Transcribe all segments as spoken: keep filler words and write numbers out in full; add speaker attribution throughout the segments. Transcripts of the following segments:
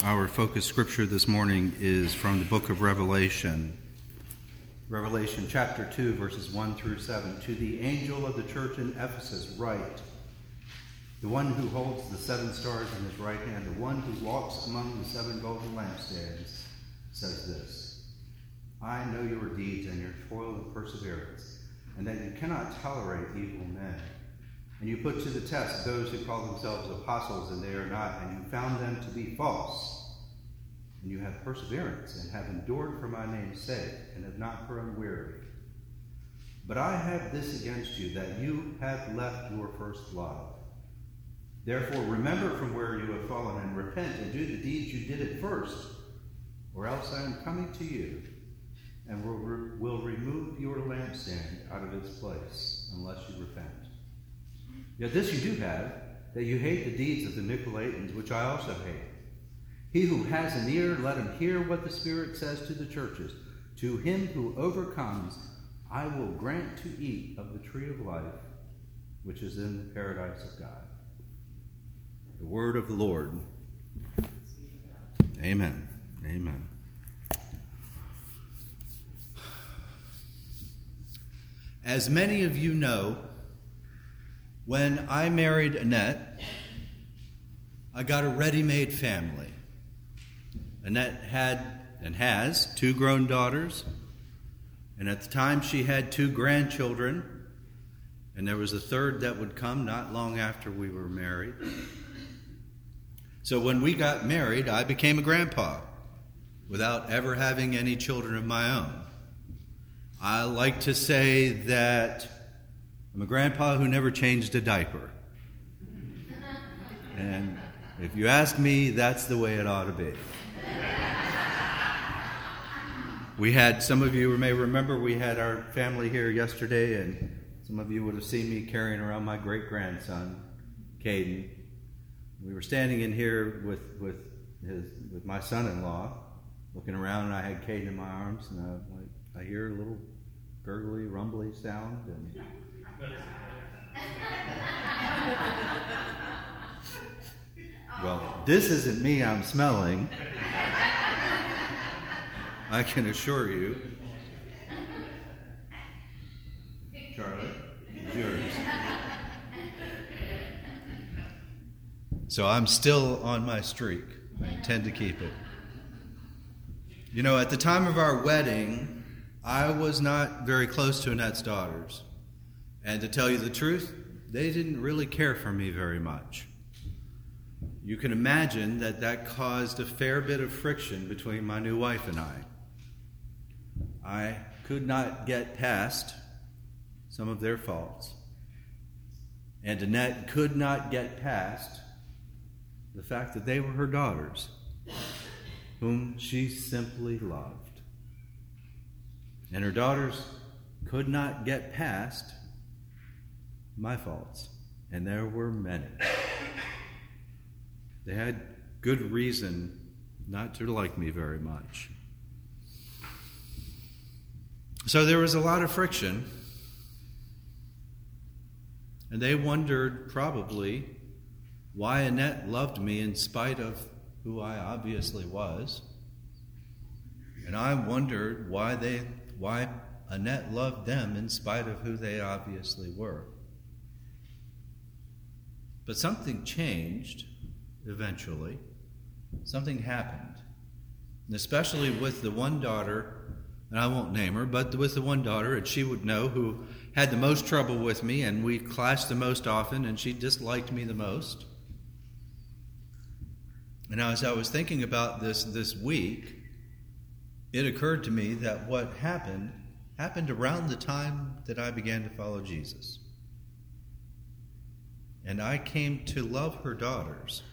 Speaker 1: Our focus scripture this morning is from the book of Revelation. Revelation chapter two, verses one through seven. To the angel of the church in Ephesus write, the one who holds the seven stars in his right hand, the one who walks among the seven golden lampstands, says this: I know your deeds and your toil and perseverance, and that you cannot tolerate evil men. And you put to the test those who call themselves apostles, and they are not, and you found them to be false. And you have perseverance, and have endured for my name's sake, and have not grown weary. But I have this against you, that you have left your first love. Therefore remember from where you have fallen, and repent, and do the deeds you did at first, or else I am coming to you, and will, re- will remove your lampstand out of its place, unless you repent. Yet this you do have, that you hate the deeds of the Nicolaitans, which I also hate. He who has an ear, let him hear what the Spirit says to the churches. To him who overcomes, I will grant to eat of the tree of life, which is in the paradise of God. The word of the Lord. Amen. Amen. As many of you know, when I married Annette, I got a ready-made family. Annette had and has two grown daughters, and at the time she had two grandchildren, and there was a third that would come not long after we were married. So when we got married, I became a grandpa without ever having any children of my own. I like to say that I'm a grandpa who never changed a diaper. And if you ask me, that's the way it ought to be. We had, some of you may remember, we had our family here yesterday, and some of you would have seen me carrying around my great-grandson, Caden. We were standing in here with with his with my son-in-law, looking around, and I had Caden in my arms, and I, like, I hear a little gurgly, rumbly sound, and well, this isn't me I'm smelling, I can assure you. Charlie, it's yours. So I'm still on my streak. I intend to keep it. You know, at the time of our wedding, I was not very close to Annette's daughters. And to tell you the truth, they didn't really care for me very much. You can imagine that that caused a fair bit of friction between my new wife and I. I could not get past some of their faults. And Annette could not get past the fact that they were her daughters, whom she simply loved. And her daughters could not get past my faults, and there were many. They had good reason not to like me very much. So there was a lot of friction, and they wondered probably why Annette loved me in spite of who I obviously was. And I wondered why they why Annette loved them in spite of who they obviously were. But something changed eventually. Something happened. And especially with the one daughter, and I won't name her, but with the one daughter, and she would know, who had the most trouble with me, and we clashed the most often, and she disliked me the most. And as I was thinking about this this week, it occurred to me that what happened happened around the time that I began to follow Jesus. And I came to love her daughters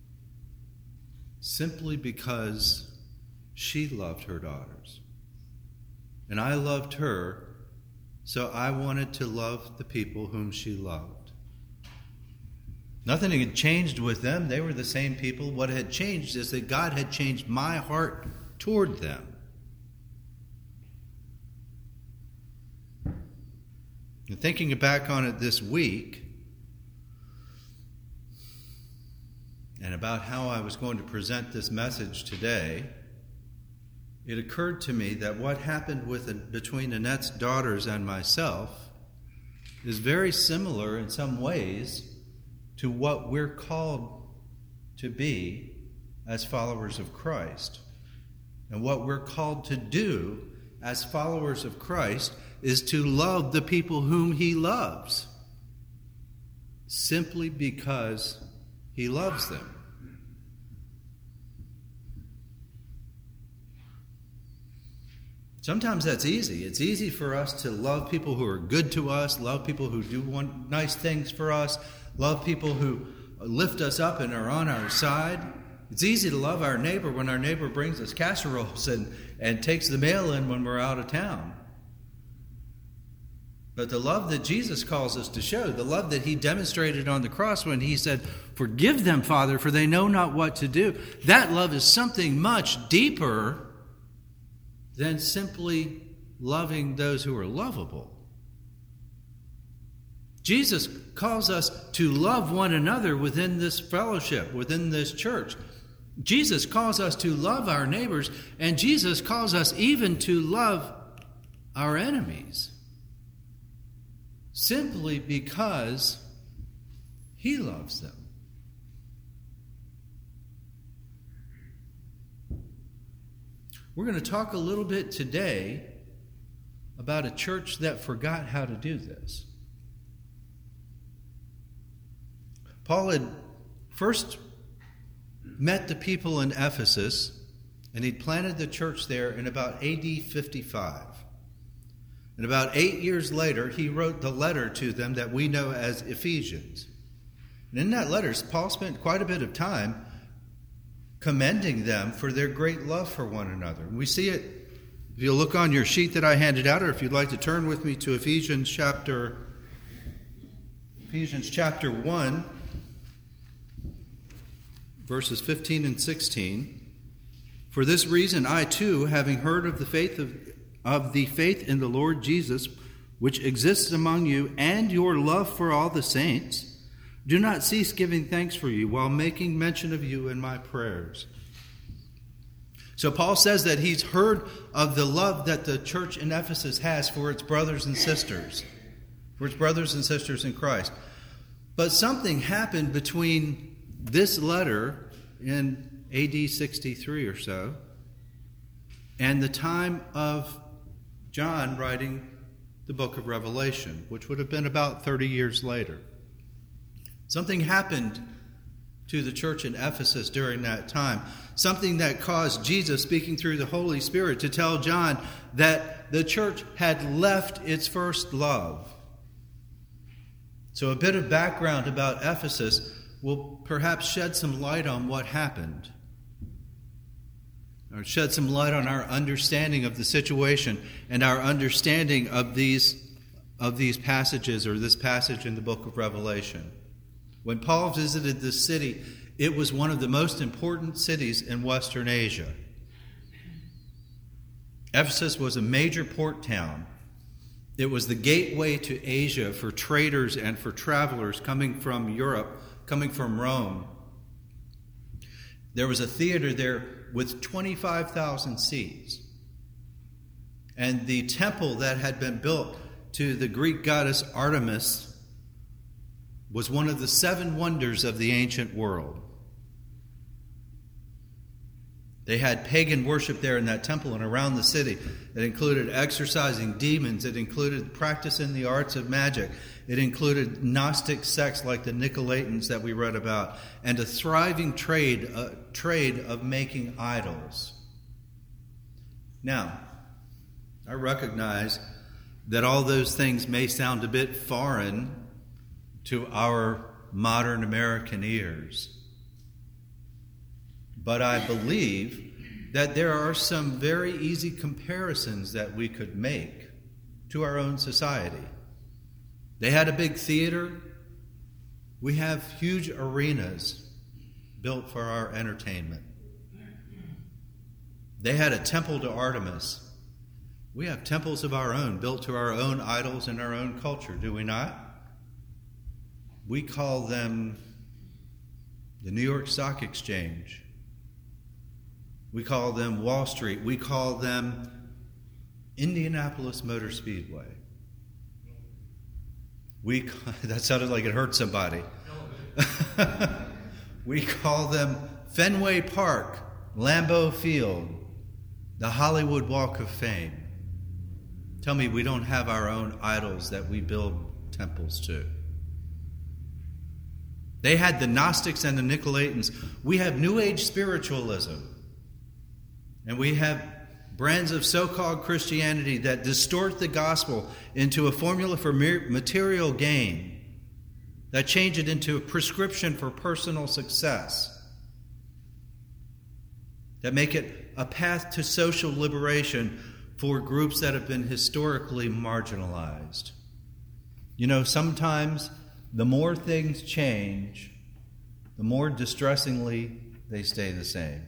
Speaker 1: simply because she loved her daughters. And I loved her, so I wanted to love the people whom she loved. Nothing had changed with them. They were the same people. What had changed is that God had changed my heart toward them. And thinking back on it this week, and about how I was going to present this message today, it occurred to me that what happened with between Annette's daughters and myself is very similar in some ways to what we're called to be as followers of Christ. And what we're called to do as followers of Christ is to love the people whom He loves, simply because He loves them. Sometimes that's easy. It's easy for us to love people who are good to us, love people who do want nice things for us, love people who lift us up and are on our side. It's easy to love our neighbor when our neighbor brings us casseroles and, and takes the mail in when we're out of town. But the love that Jesus calls us to show, the love that He demonstrated on the cross when He said, "Forgive them, Father, for they know not what to do," that love is something much deeper than simply loving those who are lovable. Jesus calls us to love one another within this fellowship, within this church. Jesus calls us to love our neighbors, and Jesus calls us even to love our enemies, simply because He loves them. We're going to talk a little bit today about a church that forgot how to do this. Paul had first met the people in Ephesus, and he'd planted the church there in about A D fifty-five. And about eight years later, he wrote the letter to them that we know as Ephesians. And in that letter, Paul spent quite a bit of time commending them for their great love for one another. And we see it, if you'll look on your sheet that I handed out, or if you'd like to turn with me to Ephesians chapter, Ephesians chapter one, verses fifteen and sixteen. "For this reason I too, having heard of the faith of, of the faith in the Lord Jesus, which exists among you, and your love for all the saints, do not cease giving thanks for you, while making mention of you in my prayers." So Paul says that he's heard of the love that the church in Ephesus has for its brothers and sisters, for its brothers and sisters in Christ. But something happened between this letter in A D sixty-three or so and the time of John writing the book of Revelation, which would have been about thirty years later. Something happened to the church in Ephesus during that time. Something that caused Jesus, speaking through the Holy Spirit, to tell John that the church had left its first love. So a bit of background about Ephesus will perhaps shed some light on what happened, or shed some light on our understanding of the situation and our understanding of these, of these passages, or this passage in the book of Revelation. When Paul visited this city, it was one of the most important cities in Western Asia. Ephesus was a major port town. It was the gateway to Asia for traders and for travelers coming from Europe, coming from Rome. There was a theater there with twenty-five thousand seats. And the temple that had been built to the Greek goddess Artemis was one of the seven wonders of the ancient world. They had pagan worship there in that temple and around the city. It included exorcising demons. It included practicing the arts of magic. It included Gnostic sects like the Nicolaitans that we read about, and a thriving trade, a trade of making idols. Now, I recognize that all those things may sound a bit foreign to our modern American ears. But I believe that there are some very easy comparisons that we could make to our own society. They had a big theater. We have huge arenas built for our entertainment. They had a temple to Artemis. We have temples of our own, built to our own idols and our own culture, do we not? We call them the New York Stock Exchange. We call them Wall Street. We call them Indianapolis Motor Speedway. We that sounded like it hurt somebody. We call them Fenway Park, Lambeau Field, the Hollywood Walk of Fame. Tell me we don't have our own idols that we build temples to. They had the Gnostics and the Nicolaitans. We have New Age spiritualism. And we have brands of so-called Christianity that distort the gospel into a formula for material gain, that change it into a prescription for personal success, that make it a path to social liberation for groups that have been historically marginalized. You know, sometimes the more things change, the more distressingly they stay the same.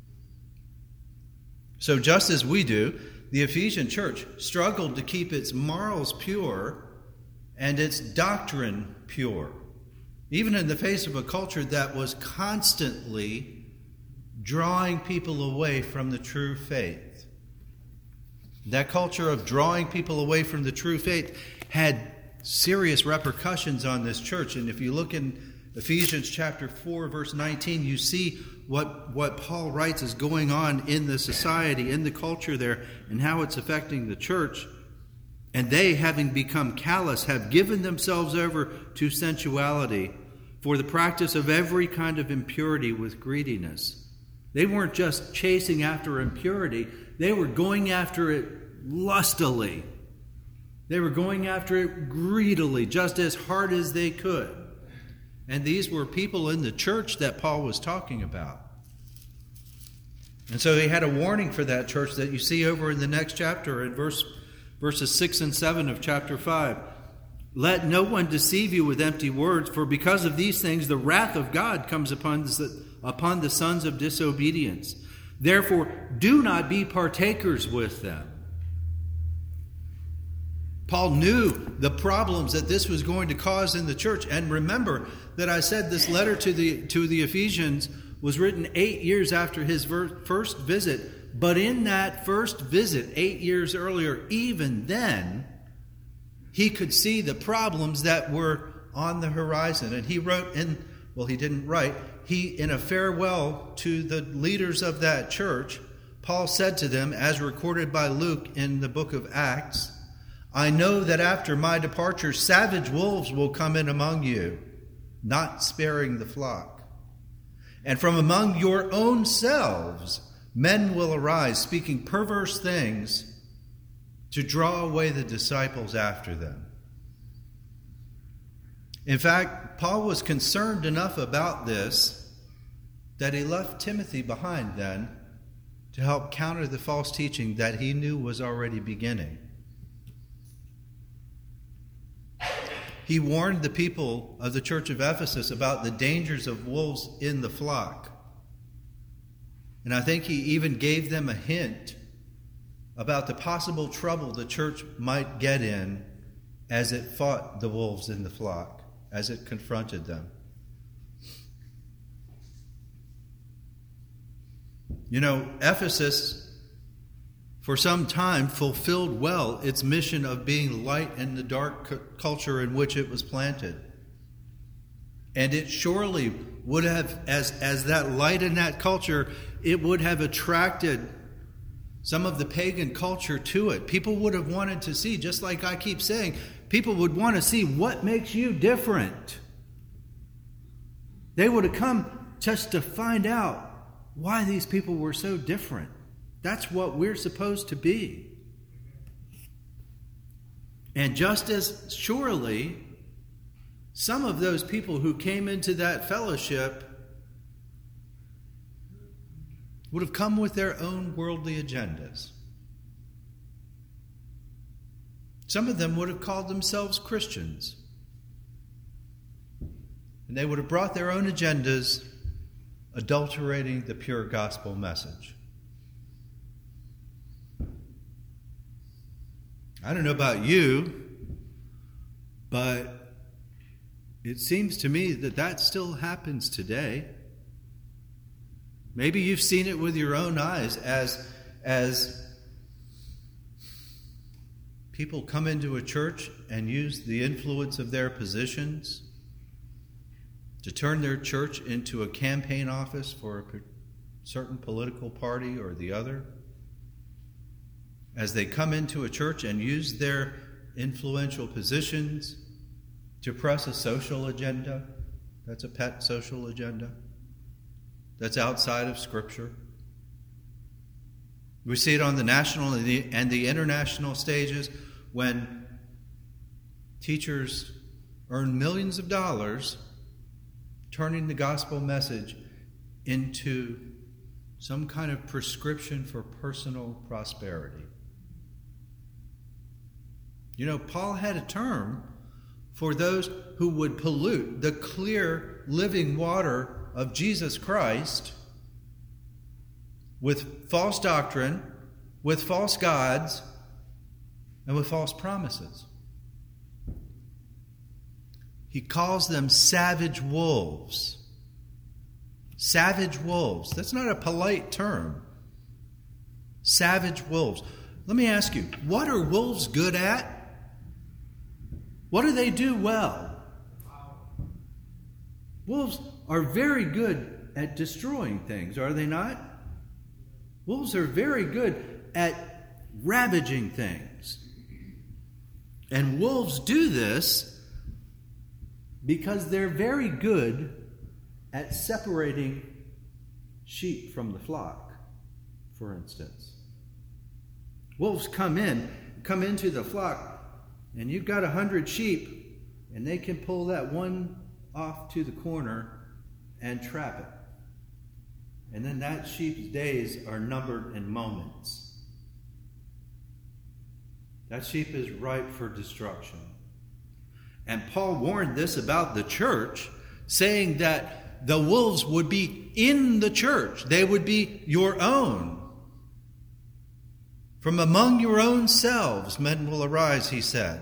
Speaker 1: So just as we do, the Ephesian church struggled to keep its morals pure and its doctrine pure, even in the face of a culture that was constantly drawing people away from the true faith. That culture of drawing people away from the true faith had serious repercussions on this church. And if you look in Ephesians chapter four, verse nineteen, you see what, what Paul writes is going on in the society, in the culture there, and how it's affecting the church. And they, having become callous, have given themselves over to sensuality for the practice of every kind of impurity with greediness. They weren't just chasing after impurity, they were going after it lustily. They were going after it greedily, just as hard as they could. And these were people in the church that Paul was talking about. And so he had a warning for that church that you see over in the next chapter in verse, verses six and seven of chapter five. Let no one deceive you with empty words, for because of these things the wrath of God comes upon the, upon the sons of disobedience. Therefore, do not be partakers with them. Paul knew the problems that this was going to cause in the church. And remember that I said this letter to the to the Ephesians was written eight years after his ver- first visit. But in that first visit, eight years earlier, even then, he could see the problems that were on the horizon. And he wrote in, well, he didn't write, he, in a farewell to the leaders of that church, Paul said to them, as recorded by Luke in the book of Acts, I know that after my departure, savage wolves will come in among you, not sparing the flock. And from among your own selves, men will arise, speaking perverse things to draw away the disciples after them. In fact, Paul was concerned enough about this that he left Timothy behind then to help counter the false teaching that he knew was already beginning. He warned the people of the church of Ephesus about the dangers of wolves in the flock. And I think he even gave them a hint about the possible trouble the church might get in as it fought the wolves in the flock, as it confronted them. You know, Ephesus, for some time, fulfilled well its mission of being light in the dark cu- culture in which it was planted. And it surely would have, as, as that light in that culture, it would have attracted some of the pagan culture to it. People would have wanted to see, just like I keep saying, people would want to see what makes you different. They would have come just to find out why these people were so different. That's what we're supposed to be. And just as surely, some of those people who came into that fellowship would have come with their own worldly agendas. Some of them would have called themselves Christians. And they would have brought their own agendas, adulterating the pure gospel message. I don't know about you, but it seems to me that that still happens today. Maybe you've seen it with your own eyes as, as people come into a church and use the influence of their positions to turn their church into a campaign office for a certain political party or the other. As they come into a church and use their influential positions to press a social agenda, that's a pet social agenda, that's outside of Scripture. We see it on the national and the, and the international stages when teachers earn millions of dollars turning the gospel message into some kind of prescription for personal prosperity. You know, Paul had a term for those who would pollute the clear living water of Jesus Christ with false doctrine, with false gods, and with false promises. He calls them savage wolves. Savage wolves. That's not a polite term. Savage wolves. Let me ask you, what are wolves good at? What do they do well? Wolves are very good at destroying things, are they not? Wolves are very good at ravaging things. And wolves do this because they're very good at separating sheep from the flock, for instance. Wolves come in, come into the flock, and you've got a hundred sheep, and they can pull that one off to the corner and trap it. And then that sheep's days are numbered in moments. That sheep is ripe for destruction. And Paul warned this about the church, saying that the wolves would be in the church. They would be your own. From among your own selves men will arise, he said,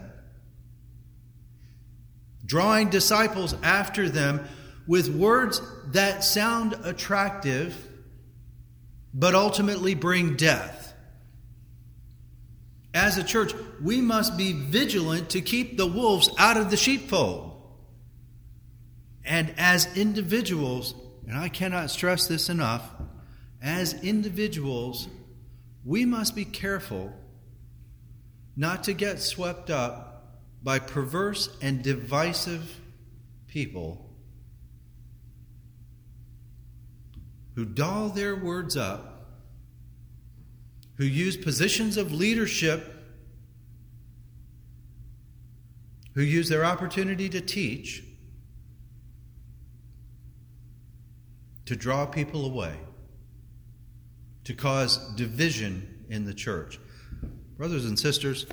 Speaker 1: drawing disciples after them with words that sound attractive, but ultimately bring death. As a church, we must be vigilant to keep the wolves out of the sheepfold. And as individuals, and I cannot stress this enough, as individuals, we must be careful not to get swept up by perverse and divisive people who doll their words up, who use positions of leadership, who use their opportunity to teach to draw people away, to cause division in the church. Brothers and sisters,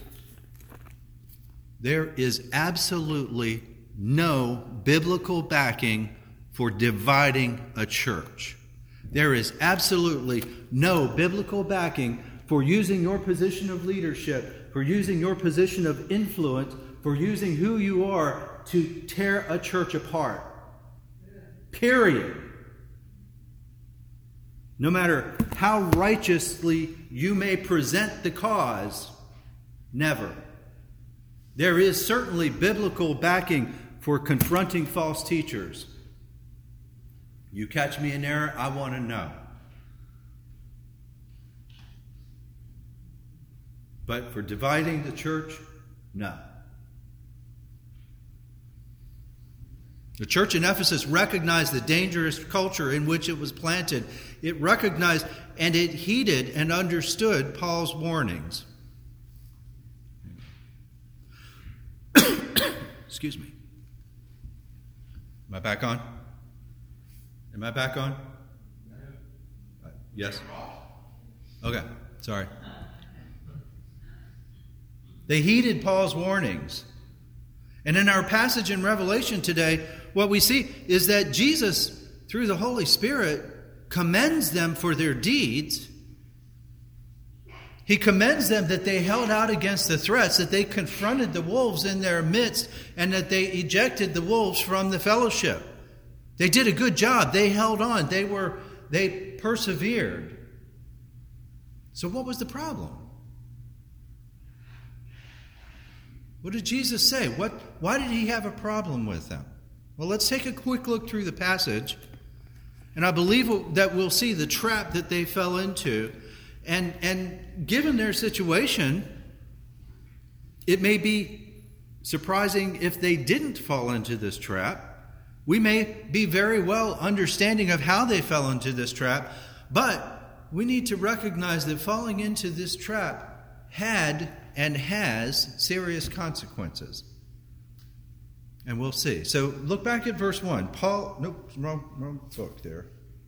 Speaker 1: there is absolutely no biblical backing for dividing a church. There is absolutely no biblical backing for using your position of leadership, for using your position of influence, for using who you are to tear a church apart. Period. No matter how righteously you may present the cause, never. There is certainly biblical backing for confronting false teachers. You catch me in error, I want to know. But for dividing the church, no. The church in Ephesus recognized the dangerous culture in which it was planted. It recognized and it heeded and understood Paul's warnings. Excuse me. Am I back on? Am I back on? Uh, yes? Okay, sorry. They heeded Paul's warnings. And in our passage in Revelation today, what we see is that Jesus, through the Holy Spirit, commends them for their deeds. He commends them that they held out against the threats, that they confronted the wolves in their midst, and that they ejected the wolves from the fellowship. They did a good job. They held on. They were they persevered. So what was the problem? What did Jesus say? What, why did he have a problem with them? Well, let's take a quick look through the passage. And I believe that we'll see the trap that they fell into. And, and given their situation, it may be surprising if they didn't fall into this trap. We may be very well understanding of how they fell into this trap, but we need to recognize that falling into this trap had and has serious consequences. And we'll see. So look back at verse one. Paul, nope, wrong, wrong book there.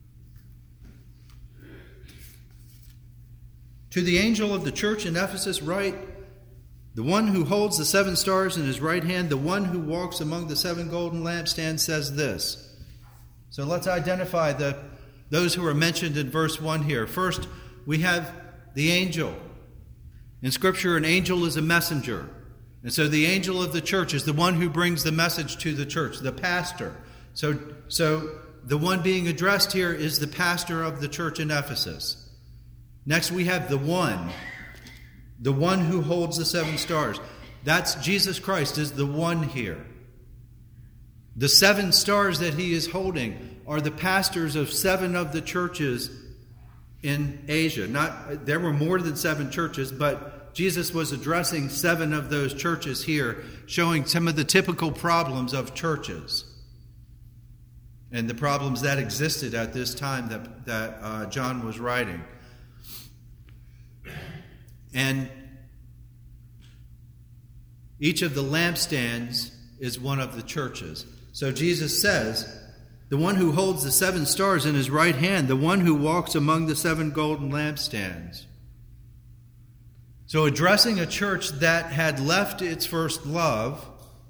Speaker 1: To the angel of the church in Ephesus write, the one who holds the seven stars in his right hand, the one who walks among the seven golden lampstands says this. So let's identify the those who are mentioned in verse one here. First, we have the angel. In Scripture, an angel is a messenger. And so the angel of the church is the one who brings the message to the church, the pastor. So, so the one being addressed here is the pastor of the church in Ephesus. Next, we have the one. The one who holds the seven stars. That's Jesus Christ is the one here. The seven stars that he is holding are the pastors of seven of the churches in Asia. Not, there were more than seven churches, but Jesus was addressing seven of those churches here, showing some of the typical problems of churches and the problems that existed at this time that, that uh, John was writing. And each of the lampstands is one of the churches. So Jesus says, the one who holds the seven stars in his right hand, the one who walks among the seven golden lampstands. So addressing a church that had left its first love,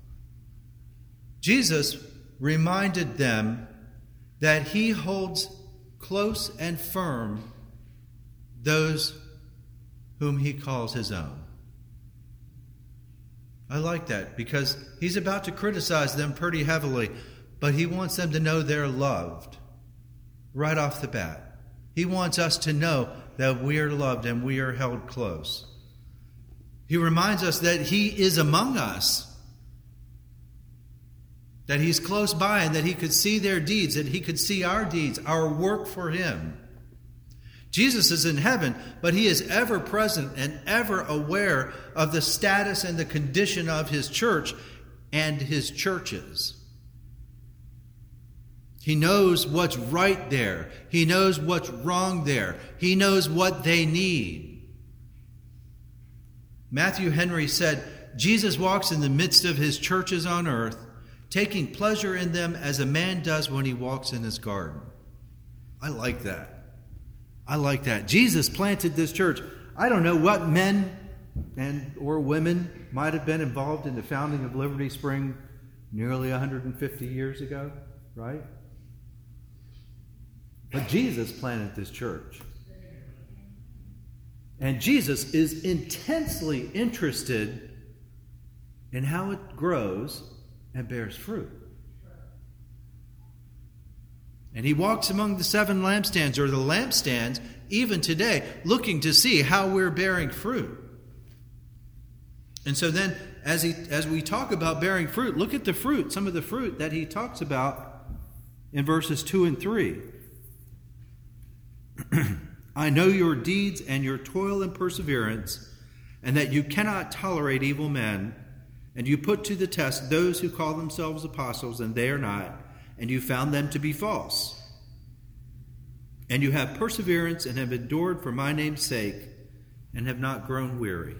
Speaker 1: Jesus reminded them that he holds close and firm those whom he calls his own. I like that because he's about to criticize them pretty heavily, but he wants them to know they're loved right off the bat. He wants us to know that we are loved and we are held close. He reminds us that he is among us, that he's close by and that he could see their deeds, that he could see our deeds, our work for him. Jesus is in heaven, but he is ever present and ever aware of the status and the condition of his church and his churches. He knows what's right there. He knows what's wrong there. He knows what they need. Matthew Henry said, Jesus walks in the midst of his churches on earth, taking pleasure in them as a man does when he walks in his garden. I like that. I like that. Jesus planted this church. I don't know what men and or women might have been involved in the founding of Liberty Spring nearly one hundred fifty years ago, right? But Jesus planted this church. And Jesus is intensely interested in how it grows and bears fruit. And he walks among the seven lampstands, or the lampstands, even today, looking to see how we're bearing fruit. And so then, as he, as we talk about bearing fruit, look at the fruit, some of the fruit that he talks about in verses two and three. I know your deeds and your toil and perseverance, and that you cannot tolerate evil men, and you put to the test those who call themselves apostles, and they are not, and you found them to be false. And you have perseverance and have endured for my name's sake, and have not grown weary.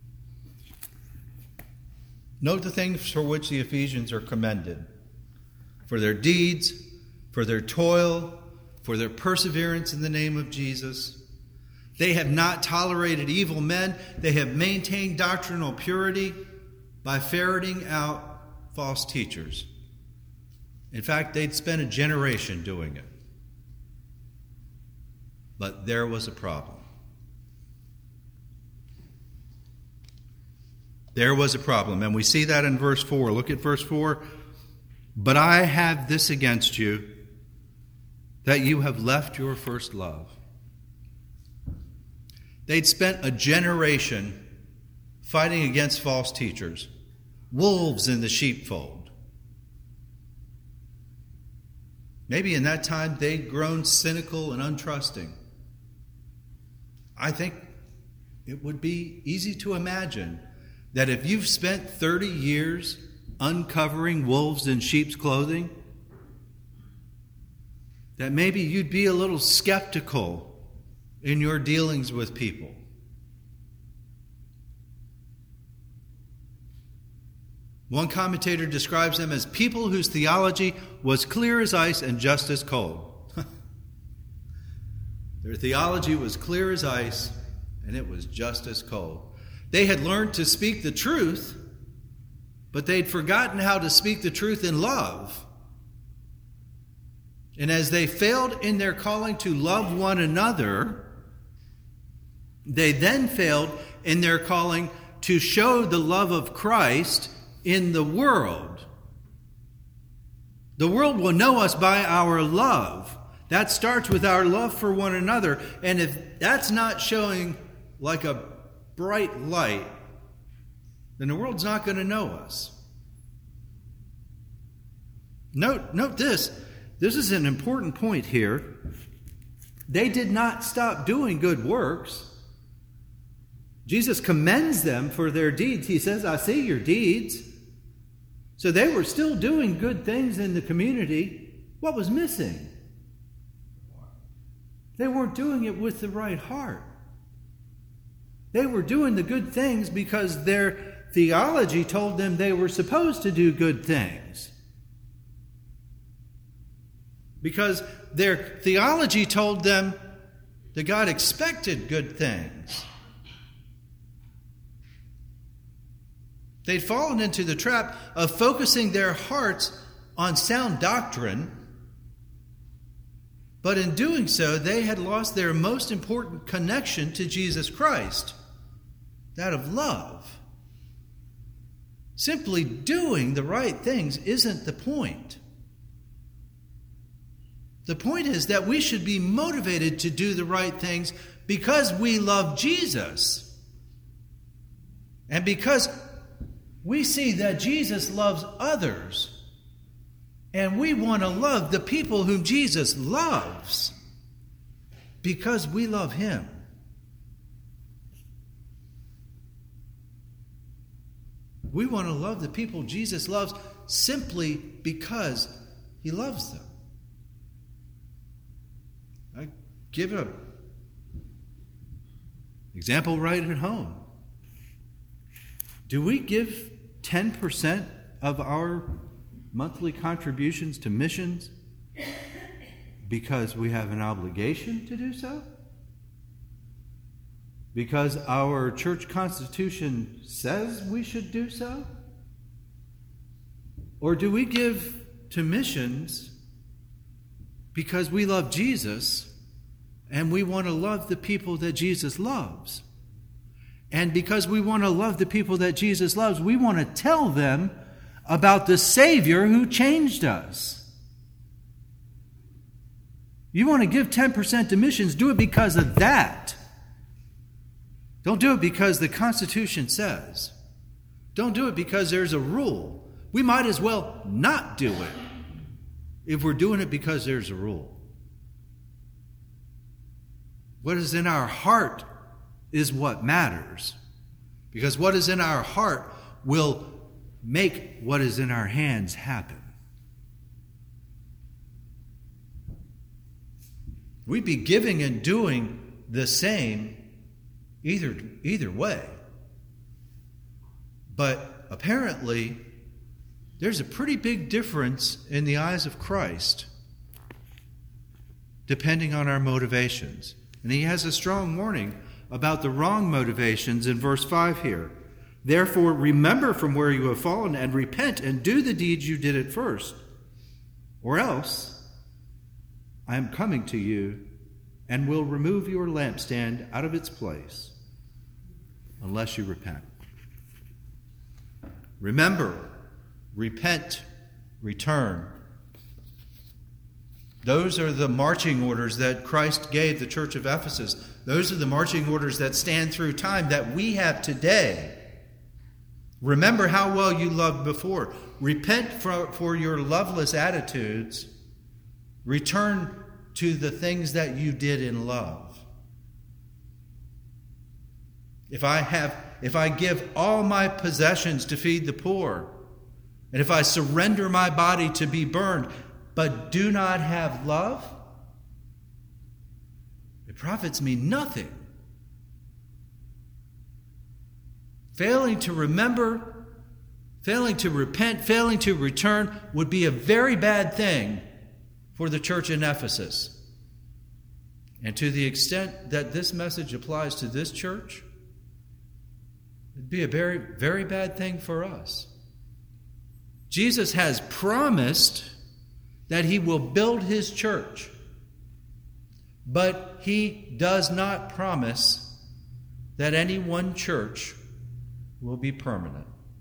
Speaker 1: Note the things for which the Ephesians are commended: for their deeds, for their toil, for their perseverance in the name of Jesus. They have not tolerated evil men. They have maintained doctrinal purity by ferreting out false teachers. In fact, they'd spent a generation doing it. But there was a problem. There was a problem, and we see that in verse four. Look at verse four. But I have this against you, that you have left your first love. They'd spent a generation fighting against false teachers, wolves in the sheepfold. Maybe in that time they'd grown cynical and untrusting. I think it would be easy to imagine that if you've spent thirty years uncovering wolves in sheep's clothing, that maybe you'd be a little skeptical in your dealings with people. One commentator describes them as people whose theology was clear as ice and just as cold. Their theology was clear as ice and it was just as cold. They had learned to speak the truth, but they'd forgotten how to speak the truth in love. And as they failed in their calling to love one another, they then failed in their calling to show the love of Christ in the world. The world will know us by our love. That starts with our love for one another. And if that's not showing like a bright light, then the world's not going to know us. Note, note this. This is an important point here. They did not stop doing good works. Jesus commends them for their deeds. He says, I see your deeds. So they were still doing good things in the community. What was missing? They weren't doing it with the right heart. They were doing the good things because their theology told them they were supposed to do good things. Because their theology told them that God expected good things. They'd fallen into the trap of focusing their hearts on sound doctrine, but in doing so, they had lost their most important connection to Jesus Christ, that of love. Simply doing the right things isn't the point. The point is that we should be motivated to do the right things because we love Jesus. And because we see that Jesus loves others. And we want to love the people whom Jesus loves because we love him. We want to love the people Jesus loves simply because he loves them. I give an example right at home. Do we give ten percent of our monthly contributions to missions because we have an obligation to do so? Because our church constitution says we should do so? Or do we give to missions because we love Jesus and we want to love the people that Jesus loves? And because we want to love the people that Jesus loves, we want to tell them about the Savior who changed us. You want to give ten percent to missions, do it because of that. Don't do it because the Constitution says. Don't do it because there's a rule. We might as well not do it if we're doing it because there's a rule. What is in our heart is what matters. Because what is in our heart will make what is in our hands happen. We'd be giving and doing the same either, either way. But apparently, there's a pretty big difference in the eyes of Christ depending on our motivations. And he has a strong warning about the wrong motivations in verse five here. Therefore, remember from where you have fallen and repent and do the deeds you did at first. Or else, I am coming to you and will remove your lampstand out of its place unless you repent. Remember, repent, return. Those are the marching orders that Christ gave the church of Ephesus. Those are the marching orders that stand through time that we have today. Remember how well you loved before. Repent for, for your loveless attitudes. Return to the things that you did in love. If I have, if I give all my possessions to feed the poor, and if I surrender my body to be burned, but do not have love, it profits me nothing. Failing to remember, failing to repent, failing to return would be a very bad thing for the church in Ephesus. And to the extent that this message applies to this church, it'd be a very, very bad thing for us. Jesus has promised that he will build his church, but he does not promise that any one church will be permanent.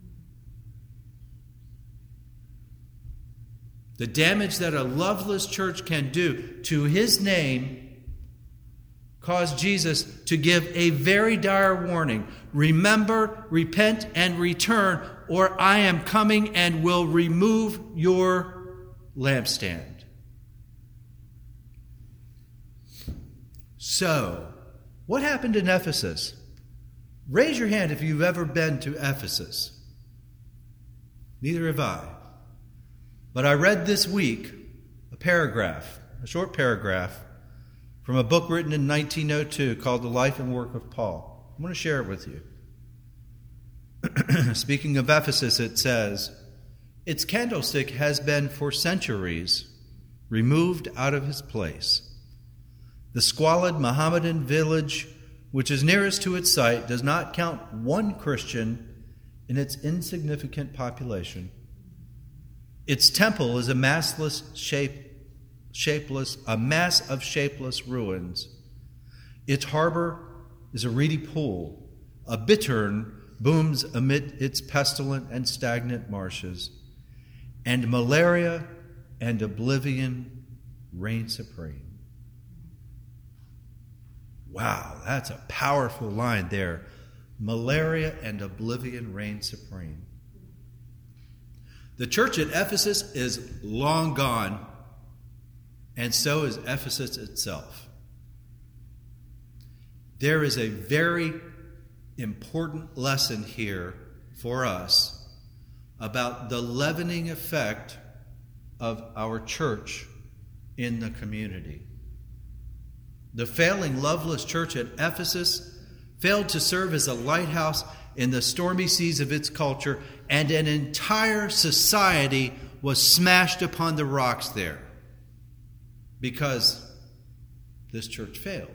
Speaker 1: The damage that a loveless church can do to his name caused Jesus to give a very dire warning. Remember, repent, and return, or I am coming and will remove your lampstand. So, what happened in Ephesus? Raise your hand if you've ever been to Ephesus. Neither have I. But I read this week a paragraph, a short paragraph, from a book written in nineteen oh two called The Life and Work of Paul. I want to share it with you. Speaking of Ephesus, it says, its candlestick has been for centuries removed out of its place. The squalid Mohammedan village, which is nearest to its site, does not count one Christian in its insignificant population. Its temple is a massless, shape, shapeless, a mass of shapeless ruins. Its harbor is a reedy pool. A bittern booms amid its pestilent and stagnant marshes. And malaria and oblivion reign supreme. Wow, that's a powerful line there. Malaria and oblivion reign supreme. The church at Ephesus is long gone, and so is Ephesus itself. There is a very important lesson here for us about the leavening effect of our church in the community. The failing, loveless church at Ephesus failed to serve as a lighthouse in the stormy seas of its culture, and an entire society was smashed upon the rocks there because this church failed.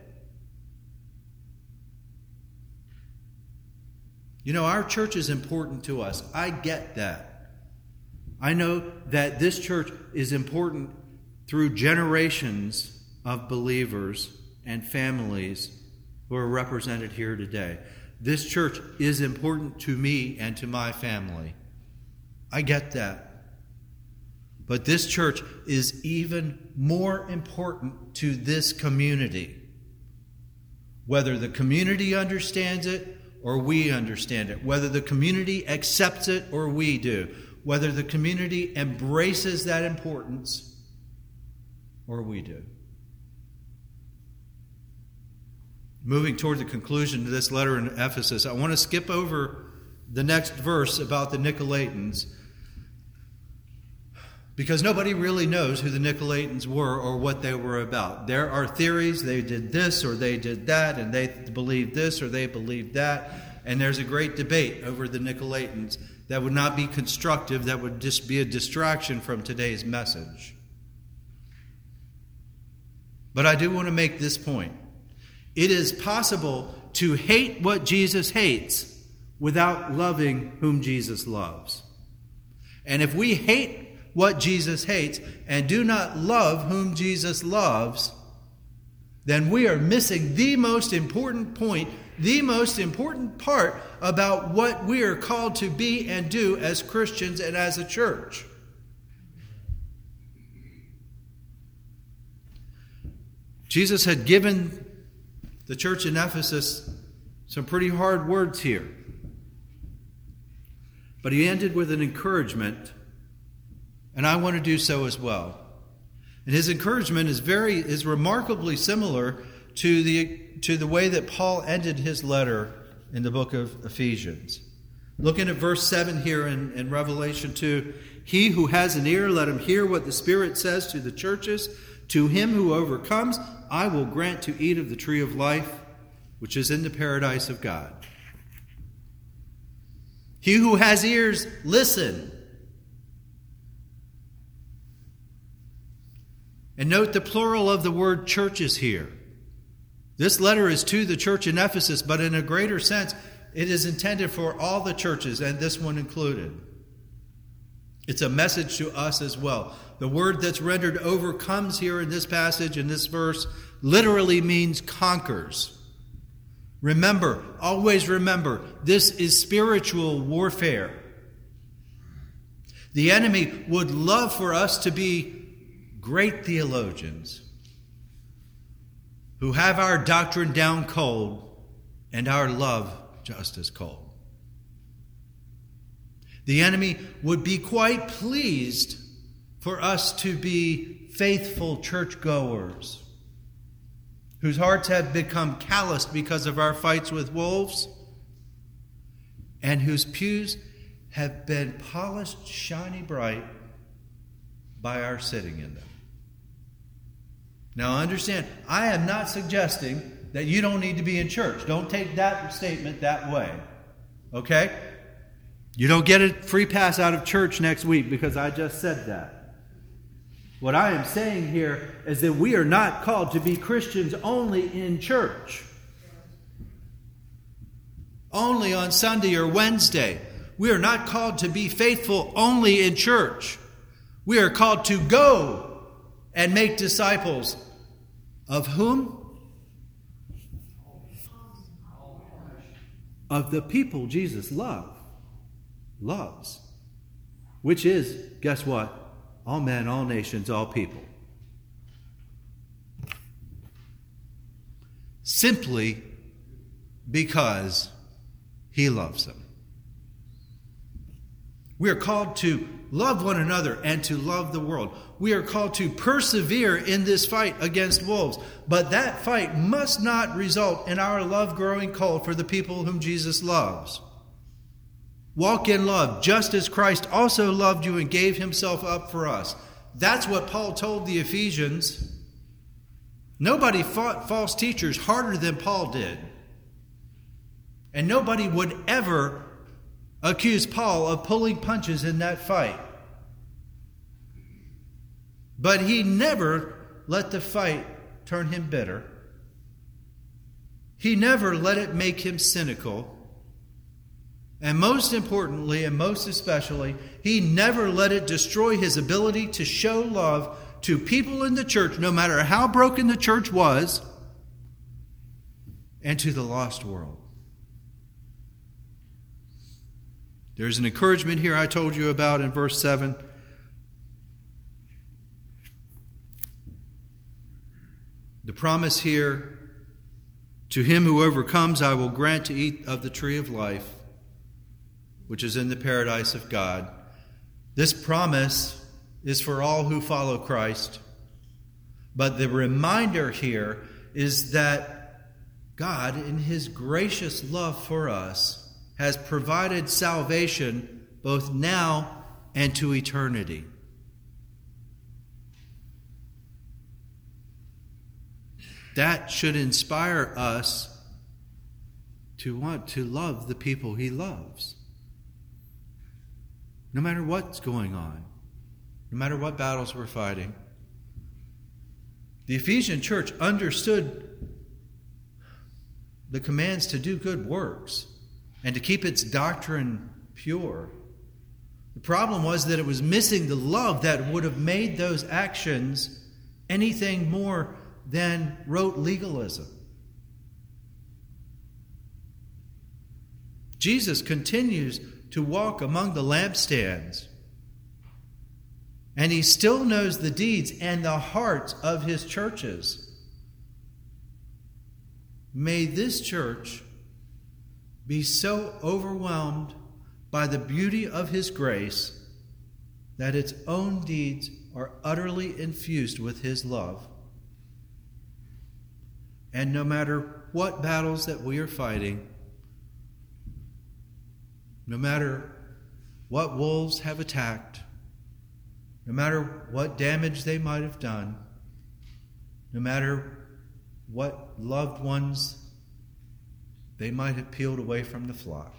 Speaker 1: You know, our church is important to us. I get that. I know that this church is important through generations of believers and families who are represented here today. This church is important to me and to my family. I get that. But this church is even more important to this community. Whether the community understands it or we understand it, whether the community accepts it or we do, whether the community embraces that importance or we do. Moving toward the conclusion of this letter in Ephesus, I want to skip over the next verse about the Nicolaitans, because nobody really knows who the Nicolaitans were or what they were about. There are theories, they did this or they did that, and they believed this or they believed that, and there's a great debate over the Nicolaitans that would not be constructive, that would just be a distraction from today's message. But I do want to make this point. It is possible to hate what Jesus hates without loving whom Jesus loves. And if we hate what Jesus hates and do not love whom Jesus loves, then we are missing the most important point, the most important part about what we are called to be and do as Christians and as a church. Jesus had given the church in Ephesus some pretty hard words here. But he ended with an encouragement, and I want to do so as well. And his encouragement is very is remarkably similar to the to the way that Paul ended his letter in the book of Ephesians. Looking at verse seven here in, in Revelation two, he who has an ear, let him hear what the Spirit says to the churches. To him who overcomes, I will grant to eat of the tree of life, which is in the paradise of God. He who has ears, listen. And note the plural of the word churches here. This letter is to the church in Ephesus, but in a greater sense, it is intended for all the churches, and this one included. It's a message to us as well. The word that's rendered overcomes here in this passage, in this verse, literally means conquers. Remember, always remember, this is spiritual warfare. The enemy would love for us to be great theologians who have our doctrine down cold and our love just as cold. The enemy would be quite pleased for us to be faithful churchgoers whose hearts have become calloused because of our fights with wolves and whose pews have been polished, shiny bright by our sitting in them. Now understand, I am not suggesting that you don't need to be in church. Don't take that statement that way. Okay? You don't get a free pass out of church next week because I just said that. What I am saying here is that we are not called to be Christians only in church. Only on Sunday or Wednesday. We are not called to be faithful only in church. We are called to go and make disciples of whom? Of the people Jesus loved. Loves, which is, guess what? All men, all nations, all people. Simply because he loves them. We are called to love one another and to love the world. We are called to persevere in this fight against wolves. But that fight must not result in our love growing cold for the people whom Jesus loves. Walk in love, just as Christ also loved you and gave himself up for us. That's what Paul told the Ephesians. Nobody fought false teachers harder than Paul did. And nobody would ever accuse Paul of pulling punches in that fight. But he never let the fight turn him bitter. He never let it make him cynical. And most importantly, and most especially, he never let it destroy his ability to show love to people in the church, no matter how broken the church was, and to the lost world. There's an encouragement here I told you about in verse seven. The promise here, to him who overcomes, I will grant to eat of the tree of life, which is in the paradise of God. This promise is for all who follow Christ. But the reminder here is that God, in his gracious love for us, has provided salvation both now and to eternity. That should inspire us to want to love the people he loves. No matter what's going on, no matter what battles we're fighting. The Ephesian church understood the commands to do good works and to keep its doctrine pure. The problem was that it was missing the love that would have made those actions anything more than rote legalism. Jesus continues to walk among the lampstands, and he still knows the deeds and the hearts of his churches.
Speaker 2: may this church be so overwhelmed by the beauty of his grace that its own deeds are utterly infused with his love. And no matter what battles that we are fighting, no matter what wolves have attacked, no matter what damage they might have done, no matter what loved ones they might have peeled away from the flock,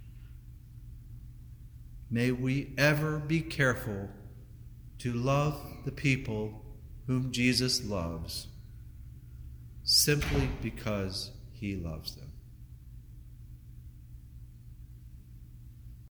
Speaker 2: may we ever be careful to love the people whom Jesus loves, simply because he loves them.